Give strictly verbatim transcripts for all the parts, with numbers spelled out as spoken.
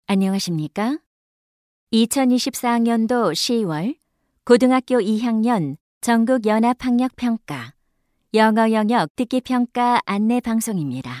안녕하십니까? 이천이십사 학년도 시월 고등학교 이 학년 전국 연합학력평가 영어 영역 듣기평가 안내 방송입니다.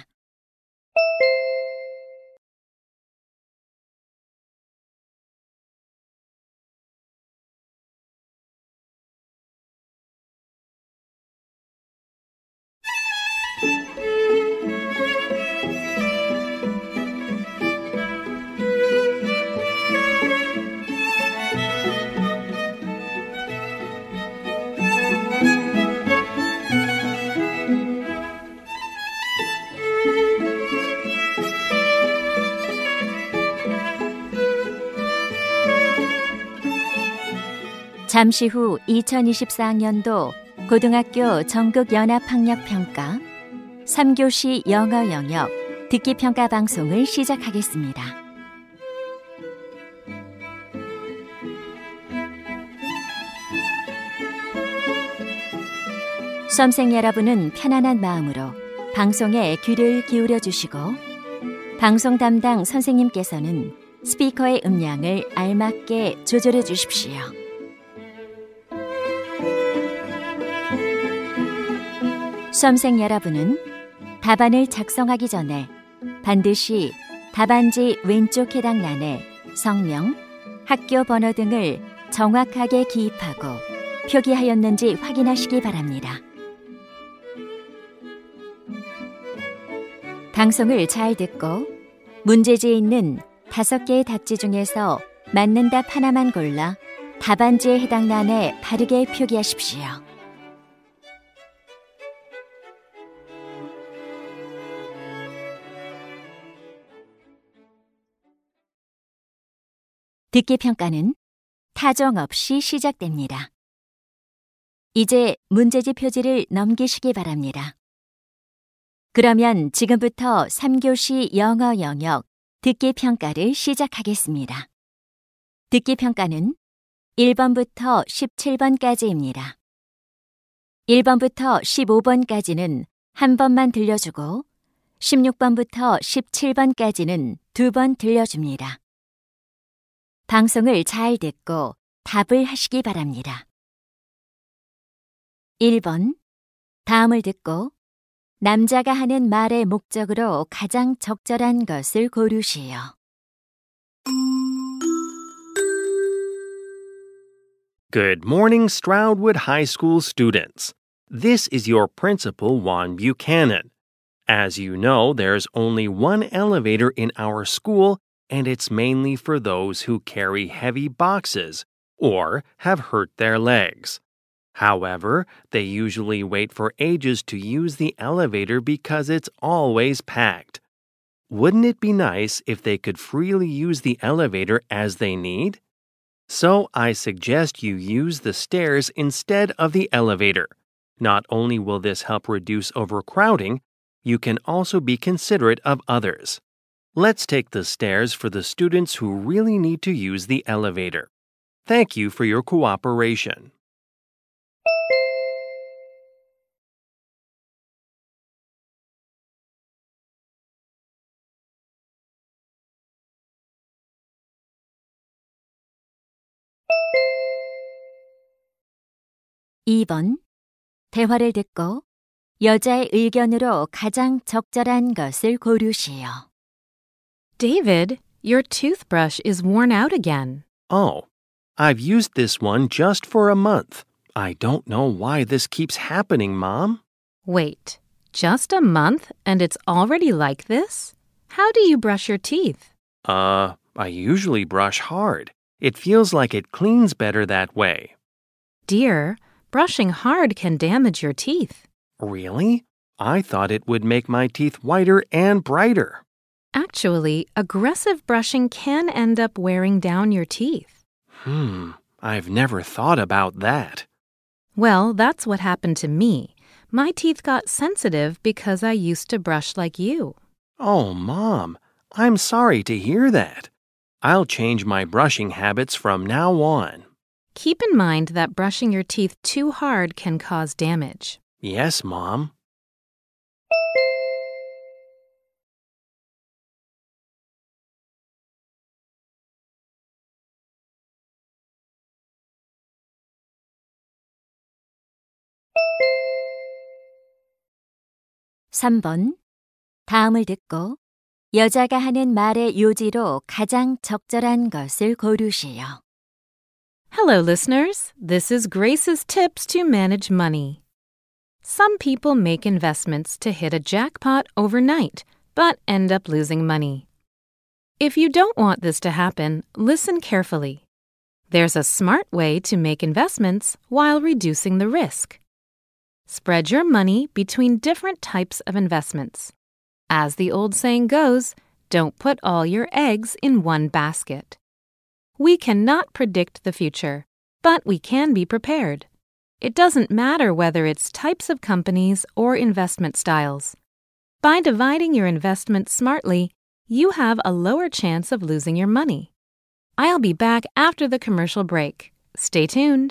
잠시 후 이천이십사 학년도 고등학교 전국 연합학력평가 삼 교시 영어 영역 듣기평가 방송을 시작하겠습니다. 수험생 여러분은 편안한 마음으로 방송에 귀를 기울여 주시고 방송 담당 선생님께서는 스피커의 음량을 알맞게 조절해 주십시오. 수험생 여러분은 답안을 작성하기 전에 반드시 답안지 왼쪽 해당란에 성명, 학교 번호 등을 정확하게 기입하고 표기하였는지 확인하시기 바랍니다. 방송을 잘 듣고 문제지에 있는 다섯 개의 답지 중에서 맞는 답 하나만 골라 답안지에 해당란에 바르게 표기하십시오. 듣기평가는 타정 없이 시작됩니다. 이제 문제지 표지를 넘기시기 바랍니다. 그러면 지금부터 삼 교시 영어 영역 듣기평가를 시작하겠습니다. 듣기평가는 일 번부터 십칠 번까지입니다. 일 번부터 십오 번까지는 한 번만 들려주고 십육 번부터 십칠 번까지는 두 번 들려줍니다. 방송을 잘 듣고 답을 하시기 바랍니다. 일 번. 다음을 듣고 남자가 하는 말의 목적으로 가장 적절한 것을 고르시오. Good morning, Stroudwood High School students. This is your principal, Juan Buchanan. As you know, there's only one elevator in our school, and it's mainly for those who carry heavy boxes or have hurt their legs. However, they usually wait for ages to use the elevator because it's always packed. Wouldn't it be nice if they could freely use the elevator as they need? So I suggest you use the stairs instead of the elevator. Not only will this help reduce overcrowding, you can also be considerate of others. Let's take the stairs for the students who really need to use the elevator. Thank you for your cooperation. 이 번. 대화를 듣고 여자의 의견으로 가장 적절한 것을 고르시오. David, your toothbrush is worn out again. Oh, I've used this one just for a month. I don't know why this keeps happening, Mom. Wait, just a month and it's already like this? How do you brush your teeth? Uh, I usually brush hard. It feels like it cleans better that way. Dear, brushing hard can damage your teeth. Really? I thought it would make my teeth whiter and brighter. Actually, aggressive brushing can end up wearing down your teeth. Hmm, I've never thought about that. Well, that's what happened to me. My teeth got sensitive because I used to brush like you. Oh, Mom, I'm sorry to hear that. I'll change my brushing habits from now on. Keep in mind that brushing your teeth too hard can cause damage. Yes, Mom. 삼 번. 다음을 듣고 여자가 하는 말의 요지로 가장 적절한 것을 고르시오. Hello, listeners. This is Grace's tips to manage money. Some people make investments to hit a jackpot overnight, but end up losing money. If you don't want this to happen, listen carefully. There's a smart way to make investments while reducing the risk. Spread your money between different types of investments. As the old saying goes, don't put all your eggs in one basket. We cannot predict the future, but we can be prepared. It doesn't matter whether it's types of companies or investment styles. By dividing your investments smartly, you have a lower chance of losing your money. I'll be back after the commercial break. Stay tuned.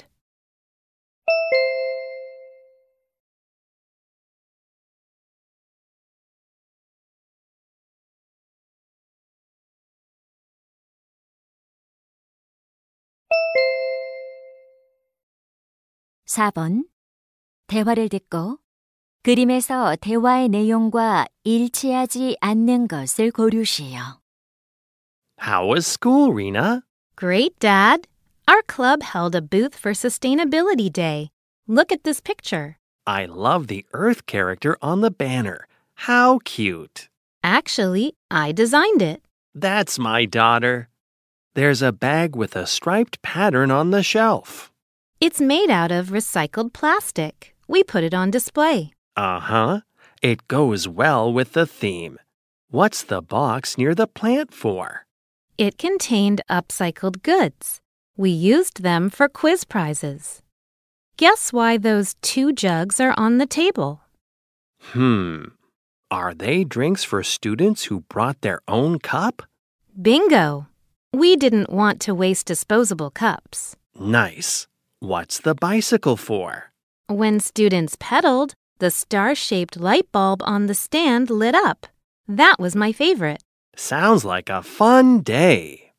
사 번. 대화를 듣고 그림에서 대화의 내용과 일치하지 않는 것을 고르시오. How was school, Rena? Great, Dad. Our club held a booth for Sustainability Day. Look at this picture. I love the Earth character on the banner. How cute. Actually, I designed it. That's my daughter. There's a bag with a striped pattern on the shelf. It's made out of recycled plastic. We put it on display. Uh-huh. It goes well with the theme. What's the box near the plant for? It contained upcycled goods. We used them for quiz prizes. Guess why those two jugs are on the table? Hmm. Are they drinks for students who brought their own cup? Bingo! We didn't want to waste disposable cups. Nice. What's the bicycle for? When students pedaled, the star-shaped light bulb on the stand lit up. That was my favorite. Sounds like a fun day.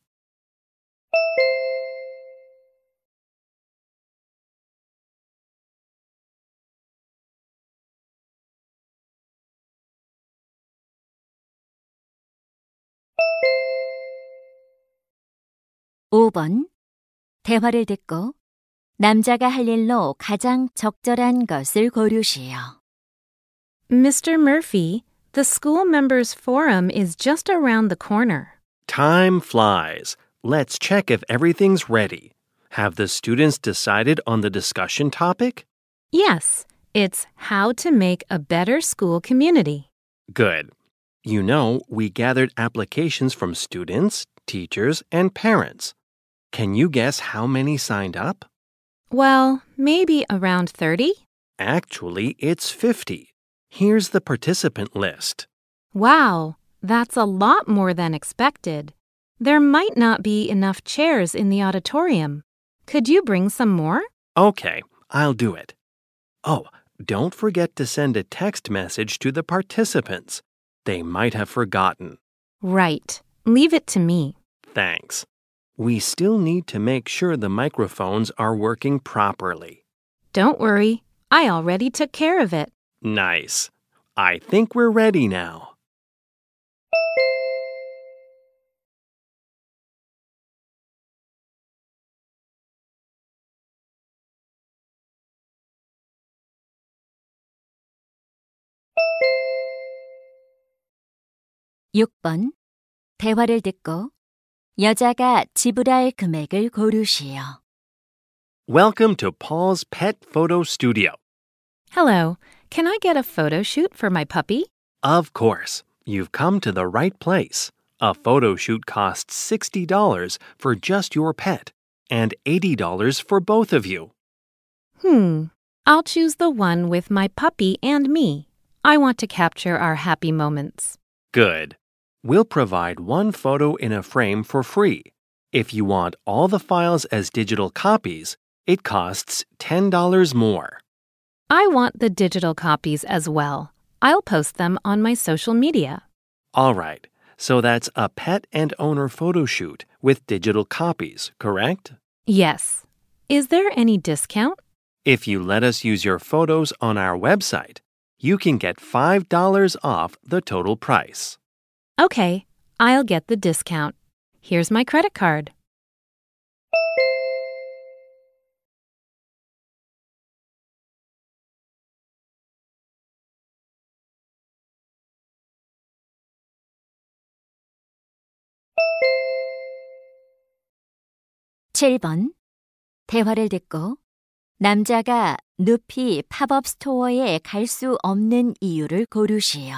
오 번. 대화를 듣고 남자가 할 일로 가장 적절한 것을 고르시오. Mister Murphy, the school members' forum is just around the corner. Time flies. Let's check if everything's ready. Have the students decided on the discussion topic? Yes, it's how to make a better school community. Good. You know, we gathered applications from students, teachers, and parents. Can you guess how many signed up? Well, maybe around thirty? Actually, it's fifty. Here's the participant list. Wow, that's a lot more than expected. There might not be enough chairs in the auditorium. Could you bring some more? Okay, I'll do it. Oh, don't forget to send a text message to the participants. They might have forgotten. Right. Leave it to me. Thanks. We still need to make sure the microphones are working properly. Don't worry. I already took care of it. Nice. I think we're ready now. 육 번. 대화를 듣고 여자가 지불할 금액을 고르시오. Welcome to Paul's Pet Photo Studio. Hello. Can I get a photo shoot for my puppy? Of course. You've come to the right place. A photo shoot costs sixty dollars for just your pet and eighty dollars for both of you. Hmm. I'll choose the one with my puppy and me. I want to capture our happy moments. Good. We'll provide one photo in a frame for free. If you want all the files as digital copies, it costs ten dollars more. I want the digital copies as well. I'll post them on my social media. All right. So that's a pet and owner photo shoot with digital copies, correct? Yes. Is there any discount? If you let us use your photos on our website, You can get five dollars off the total price. Okay, I'll get the discount. Here's my credit card. 칠 번. 대화를 듣고 남자가 누피 팝업 스토어에 갈 수 없는 이유를 고르시오.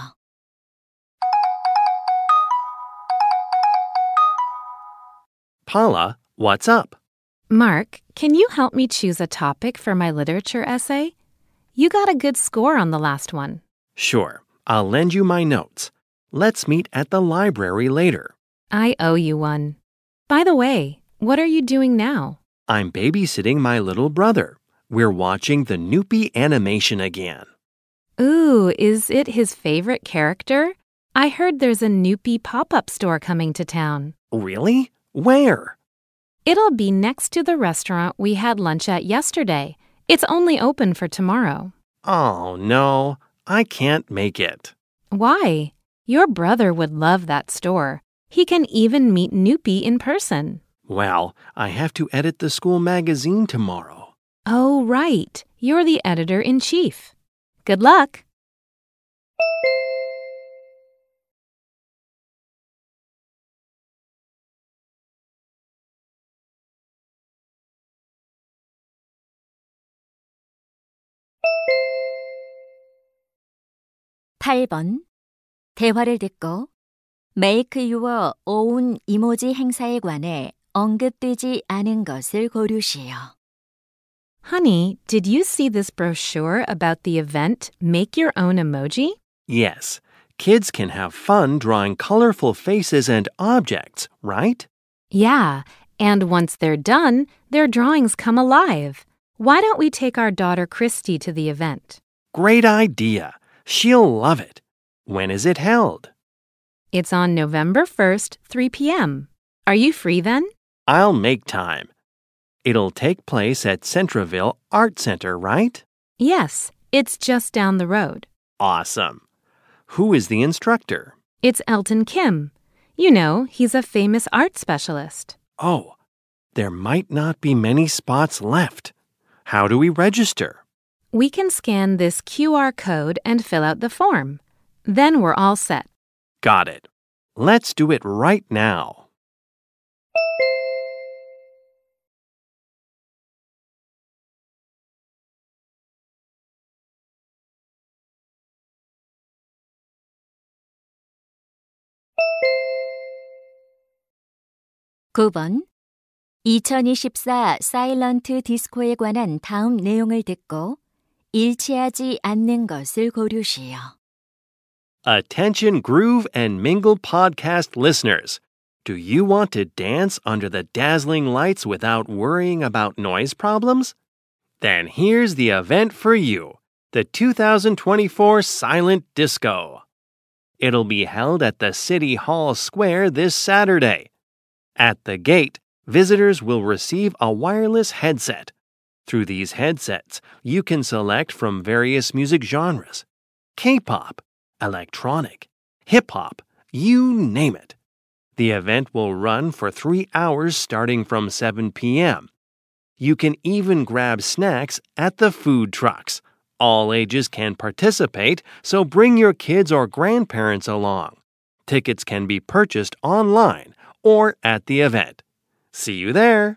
Paula, what's up? Mark, can you help me choose a topic for my literature essay? You got a good score on the last one. Sure, I'll lend you my notes. Let's meet at the library later. I owe you one. By the way, what are you doing now? I'm babysitting my little brother. We're watching the Snoopy animation again. Ooh, is it his favorite character? I heard there's a Snoopy pop-up store coming to town. Really? Where? It'll be next to the restaurant we had lunch at yesterday. It's only open for tomorrow. Oh, no, I can't make it. Why? Your brother would love that store. He can even meet Snoopy in person. Well, I have to edit the school magazine tomorrow. Oh, right. You're the editor-in-chief. Good luck. 팔 번. 대화를 듣고 Make your own 이모지 행사에 관해 언급되지 않은 것을 고르시오. Honey, did you see this brochure about the event Make Your Own Emoji? Yes, kids can have fun drawing colorful faces and objects, right? Yeah, and once they're done, their drawings come alive. Why don't we take our daughter Christy to the event? Great idea. She'll love it. When is it held? It's on November first, three p.m. Are you free then? I'll make time. It'll take place at Centreville Art Center, right? Yes, it's just down the road. Awesome. Who is the instructor? It's Elton Kim. You know, he's a famous art specialist. Oh, there might not be many spots left. How do we register? We can scan this Q R code and fill out the form. Then we're all set. Got it. Let's do it right now. 구 번. 이천이십사 사일런트 디스코에 관한 다음 내용을 듣고 일치하지 않는 것을 고르시오. Attention Groove and Mingle podcast listeners. Do you want to dance under the dazzling lights without worrying about noise problems? Then here's the event for you, the two thousand twenty-four Silent Disco. It'll be held at the City Hall Square this Saturday. At the gate, visitors will receive a wireless headset. Through these headsets, you can select from various music genres. K-pop, electronic, hip-hop, you name it. The event will run for three hours starting from seven p.m. You can even grab snacks at the food trucks. All ages can participate, so bring your kids or grandparents along. Tickets can be purchased online or at the event. See you there!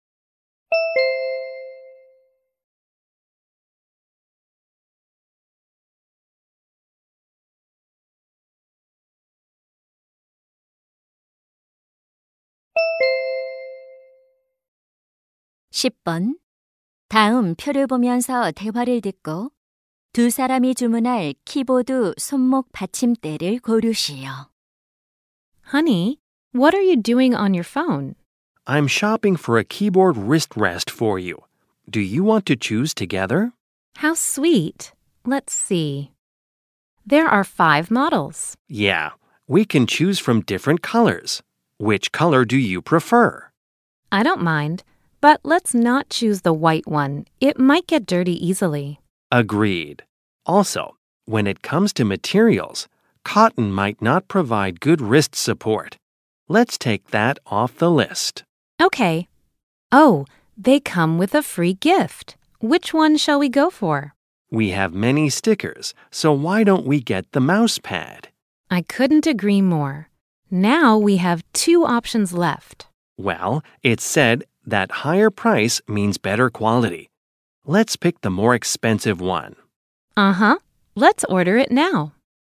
십 번. 다음 표를 보면서 대화를 듣고 두 사람이 주문할 키보드 손목 받침대를 고르시오. Honey, what are you doing on your phone? I'm shopping for a keyboard wrist rest for you. Do you want to choose together? How sweet. Let's see. There are five models. Yeah, we can choose from different colors. Which color do you prefer? I don't mind, but let's not choose the white one. It might get dirty easily. Agreed. Also, when it comes to materials, cotton might not provide good wrist support. Let's take that off the list. Okay. Oh, they come with a free gift. Which one shall we go for? We have many stickers, so why don't we get the mouse pad? I couldn't agree more. Now we have two options left. Well, it's said that higher price means better quality. Let's pick the more expensive one. Uh-huh. Let's order it now.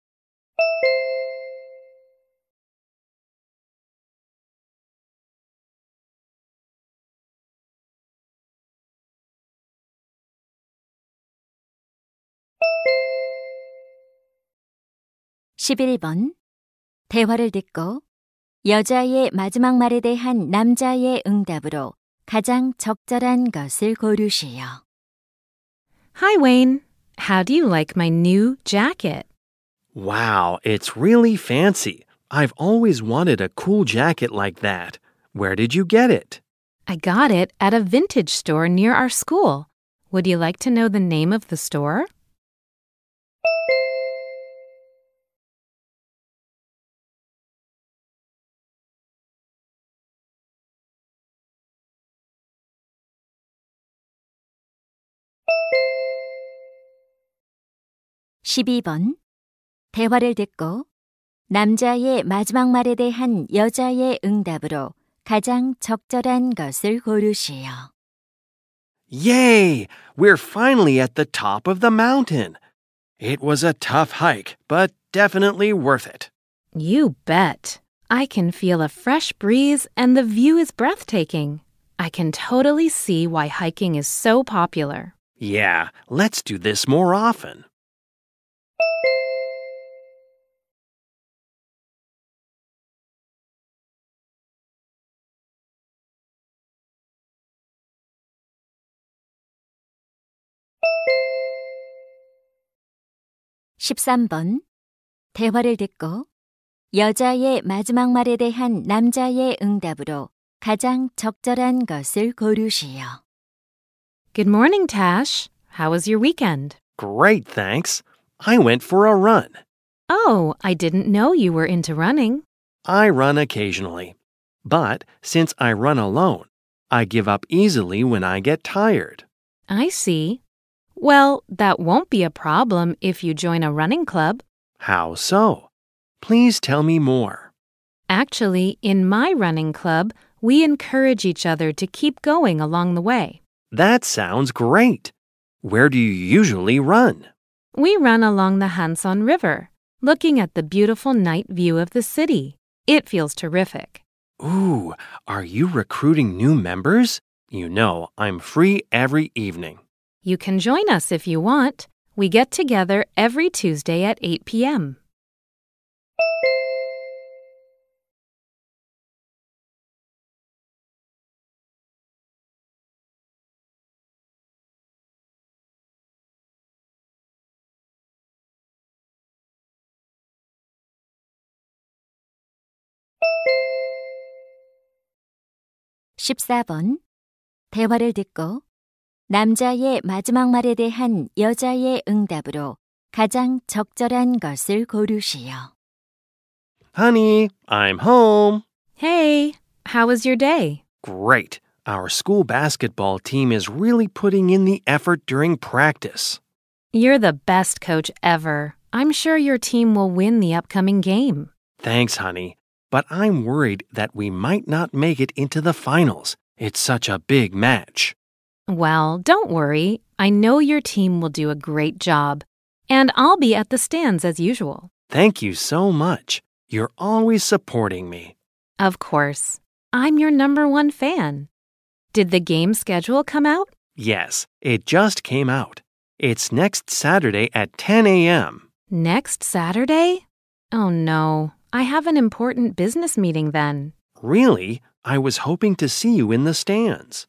십일 번. 대화를 듣고 여자의 마지막 말에 대한 남자의 응답으로 가장 적절한 것을 고르시오. Hi, Wayne. How do you like my new jacket? Wow, it's really fancy. I've always wanted a cool jacket like that. Where did you get it? I got it at a vintage store near our school. Would you like to know the name of the store? 십이 번. 대화를 듣고 남자의 마지막 말에 대한 여자의 응답으로 가장 적절한 것을 고르시오. Yay! We're finally at the top of the mountain. It was a tough hike, but definitely worth it. You bet. I can feel a fresh breeze and the view is breathtaking. I can totally see why hiking is so popular. Yeah, let's do this more often. 십삼 번. 대화를 듣고 여자의 마지막 말에 대한 남자의 응답으로 가장 적절한 것을 고르시오. Good morning, Tash. How was your weekend? Great, thanks. I went for a run. Oh, I didn't know you were into running. I run occasionally. But since I run alone, I give up easily when I get tired. I see. Well, that won't be a problem if you join a running club. How so? Please tell me more. Actually, in my running club, we encourage each other to keep going along the way. That sounds great. Where do you usually run? We run along the Hanson River, looking at the beautiful night view of the city. It feels terrific. Ooh, are you recruiting new members? You know, I'm free every evening. You can join us if you want. We get together every Tuesday at eight p.m. 십사 번. 대화를 듣고 남자의 마지막 말에 대한 여자의 응답으로 가장 적절한 것을 고르시오. Honey, I'm home. Hey, how was your day? Great. Our school basketball team is really putting in the effort during practice. You're the best coach ever. I'm sure your team will win the upcoming game. Thanks, honey. But I'm worried that we might not make it into the finals. It's such a big match. Well, don't worry. I know your team will do a great job. And I'll be at the stands as usual. Thank you so much. You're always supporting me. Of course. I'm your number one fan. Did the game schedule come out? Yes, it just came out. It's next Saturday at ten a.m. Next Saturday? Oh no, I have an important business meeting then. Really? I was hoping to see you in the stands.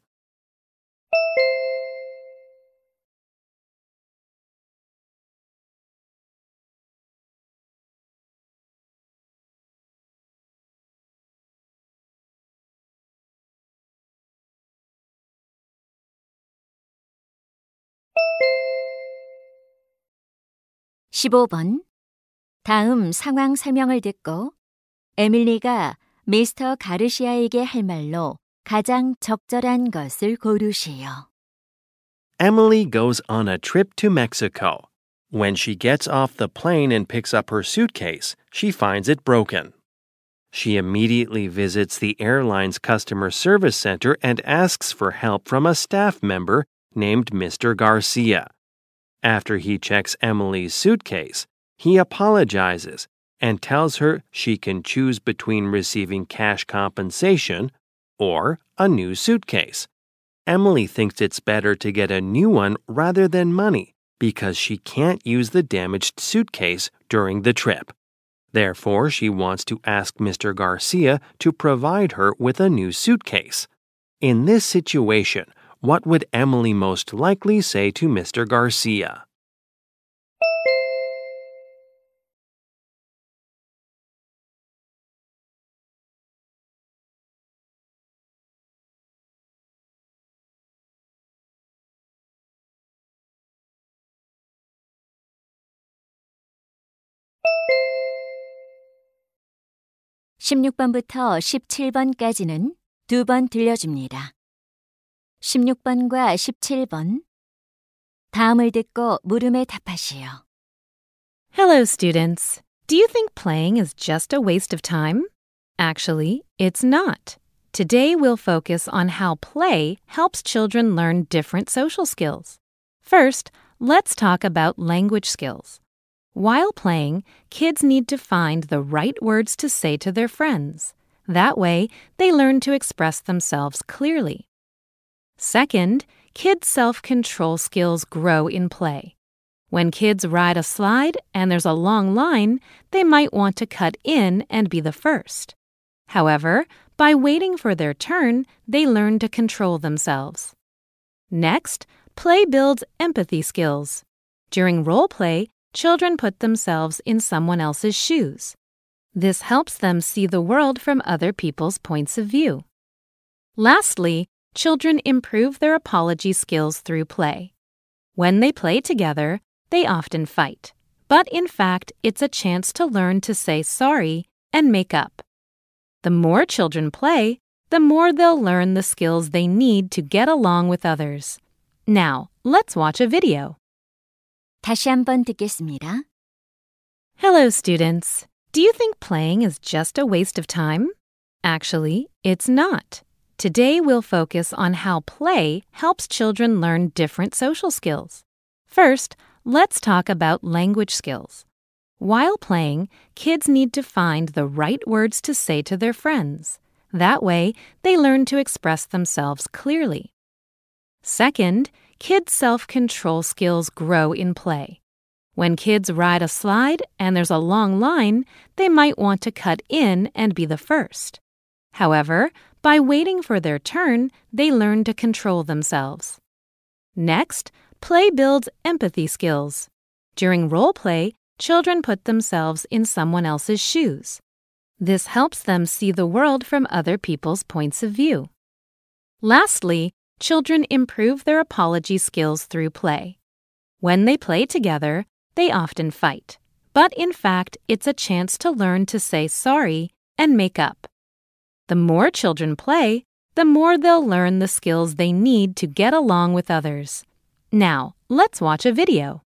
십오 번. 다음 상황 설명을 듣고 에밀리가 미스터 가르시아에게 할 말로 가장 적절한 것을 고르시오. Emily goes on a trip to Mexico. When she gets off the plane and picks up her suitcase, she finds it broken. She immediately visits the airline's customer service center and asks for help from a staff member named Mister Garcia. After he checks Emily's suitcase, he apologizes and tells her she can choose between receiving cash compensation or a new suitcase. Emily thinks it's better to get a new one rather than money because she can't use the damaged suitcase during the trip. Therefore, she wants to ask Mister Garcia to provide her with a new suitcase. In this situation, what would Emily most likely say to Mister Garcia? 십육 번부터 십칠 번까지는 두 번 들려줍니다. 십육 번과 십칠 번. 다음을 듣고 물음에 답하시오. Hello, students. Do you think playing is just a waste of time? Actually, it's not. Today we'll focus on how play helps children learn different social skills. First, let's talk about language skills. While playing, kids need to find the right words to say to their friends. That way, they learn to express themselves clearly. Second, kids' self-control skills grow in play. When kids ride a slide and there's a long line, they might want to cut in and be the first. However, by waiting for their turn, they learn to control themselves. Next, play builds empathy skills. During role play, children put themselves in someone else's shoes. This helps them see the world from other people's points of view. Lastly, children improve their apology skills through play. When they play together, they often fight. But in fact, it's a chance to learn to say sorry and make up. The more children play, the more they'll learn the skills they need to get along with others. Now, let's watch a video. 다시 한번 듣겠습니다. Hello, students. Do you think playing is just a waste of time? Actually, it's not. Today we'll focus on how play helps children learn different social skills. First, let's talk about language skills. While playing, kids need to find the right words to say to their friends. That way, they learn to express themselves clearly. Second, kids' self-control skills grow in play. When kids ride a slide and there's a long line, they might want to cut in and be the first. However, by waiting for their turn, they learn to control themselves. Next, play builds empathy skills. During role play, children put themselves in someone else's shoes. This helps them see the world from other people's points of view. Lastly, children improve their apology skills through play. When they play together, they often fight. But in fact, it's a chance to learn to say sorry and make up. The more children play, the more they'll learn the skills they need to get along with others. Now, let's watch a video.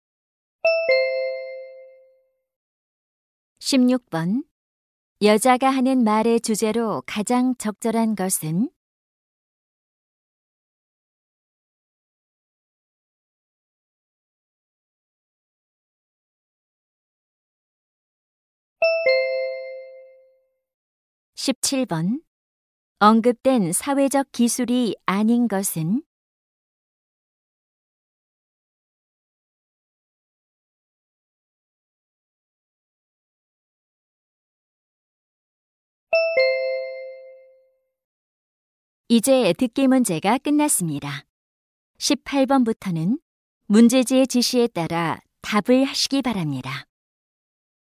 십육 번. 여자가 하는 말의 주제로 가장 적절한 것은? 십칠 번. 언급된 사회적 기술이 아닌 것은? 이제 듣기 문제가 끝났습니다. 십팔 번부터는 문제지의 지시에 따라 답을 하시기 바랍니다.